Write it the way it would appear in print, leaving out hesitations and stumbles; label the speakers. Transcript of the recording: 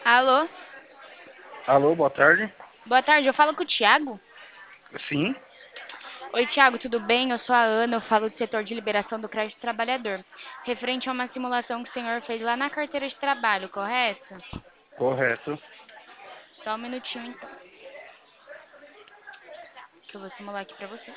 Speaker 1: Alô?
Speaker 2: Alô, boa tarde.
Speaker 1: Boa tarde, eu falo com o Thiago.
Speaker 2: Sim,
Speaker 1: Oi, Thiago, tudo bem? Eu sou a Ana, eu falo do setor de liberação do crédito trabalhador. Referente a uma simulação que o senhor fez lá na carteira de trabalho, correto?
Speaker 2: correto.
Speaker 1: Só um minutinho então, que eu vou simular aqui pra você.